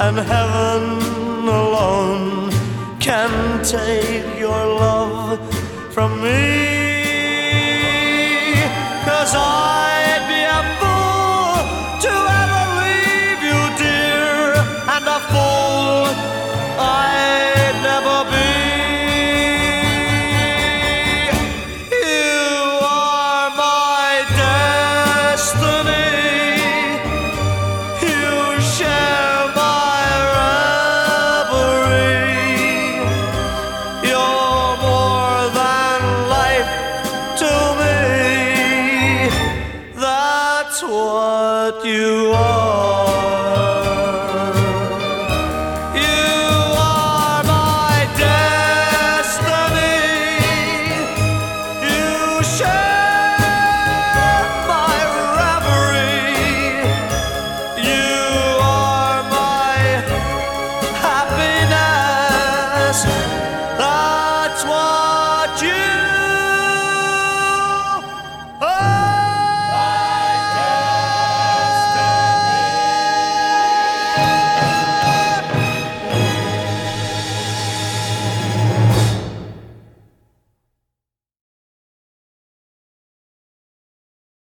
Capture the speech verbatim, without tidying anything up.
and heaven alone can take your love from me. 'Cause I'd be a fool to ever leave you, dear, and a fool I'd never be. You are my destiny. You share my reverie. You're more than life to me. That's what you are. You are my destiny. You share my reverie. You are my happiness.